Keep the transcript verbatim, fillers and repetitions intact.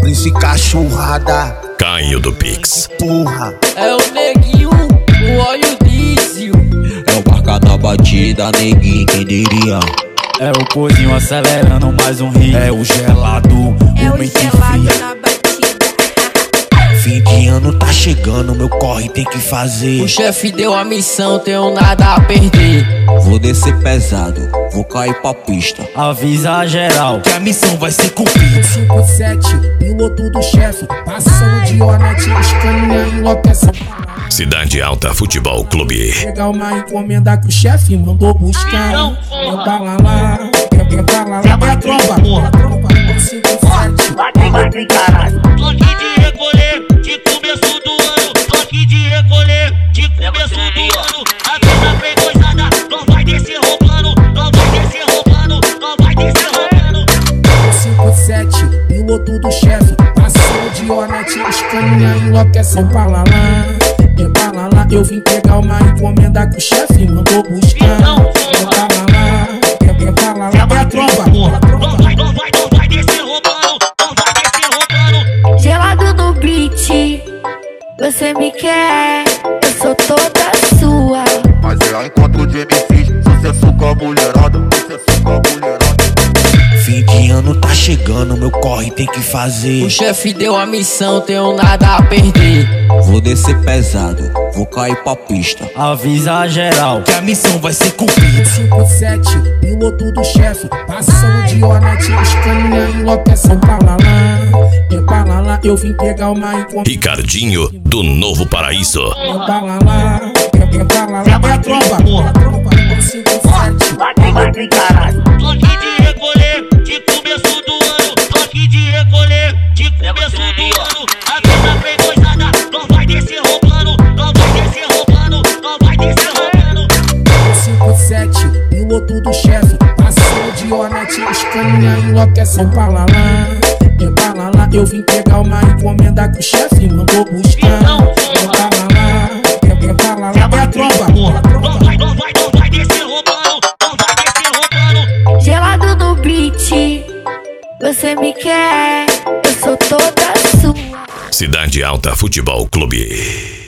Prince Cachorrada, Caio do Pix. porra. É o neguinho, o óleo diesel. É o marca da batida, neguinho, quem diria? É o cozinho acelerando mais um rio. É o gelado, É o o mente gelado fria. na batida. Fim de ano tá chegando, meu corre tem que fazer. O chefe deu a missão, tenho nada a perder. Vou descer pesado, vou cair pra pista. Avisa geral Que a missão vai ser cumprida. cinco sete, piloto do chefe, passando de Hornet, os caminha enlouquecem. Cidade Alta Futebol Clube. Pegar uma encomenda que o chefe mandou buscar. Bota lá lá, bota lá lá, é a tropa, porra. cinco sete, Vai vir caralho. Toque de recolher, de começo do ano. Toque de recolher, de começo do ano. A vida vem coisada, não vai descer roubando. Não vai descer roubando, não vai descer roubando. cinco sete, piloto do chefe, passando de Hornet, os caminha enlouquecem. Pra lá lá, é pra lá lá, eu vim pegar uma encomenda que o chefe mandou buscar. Bota lá lá, é pra lá lá, é a tropa, porra. Não vai, não vai, não vai descer roubando. Não vai descer roubando. Gelado no beat, você me quer, eu sou toda sua. Mas é encontro de M Cs, sucesso com a mulherada, sucesso com a mulherada. Fim de ano tá chegando, meu corre tem que fazer. O chefe deu a missão, tenho nada a perder. Vou descer pesado, vou cair pra pista. Avisa geral Que a missão vai ser cumprida. cinco sete, piloto do chefe, passando de Hornet, os caminha enlouquecem. Pra lá lá, é pra lá lá, eu vim pegar uma encomenda. Ricardinho do Novo Paraíso. É pra lá lá, é pra lá lá, é a tropa, porra. cinco sete, Vai vir caralho. Toque de recolher, de começo do ano. Toque de recolher, de começo do ano. A vida vem coisada, não vai descer roubando. Não vai descer roubando, não vai descer roubando. cinco sete, piloto do chefe, passando de Hornet, os caminha enlouquecem. Pra lá lá, é pra lá lá, eu vim pegar uma encomenda que o chefe mandou buscar. Bota lá lá, é pra lá lá, é a tropa, porra. Não vai, não vai, não vai descer roubando. Não vai descer roubando. Gelado no beat, você me quer, eu sou toda sua. Cidade Alta Futebol Clube.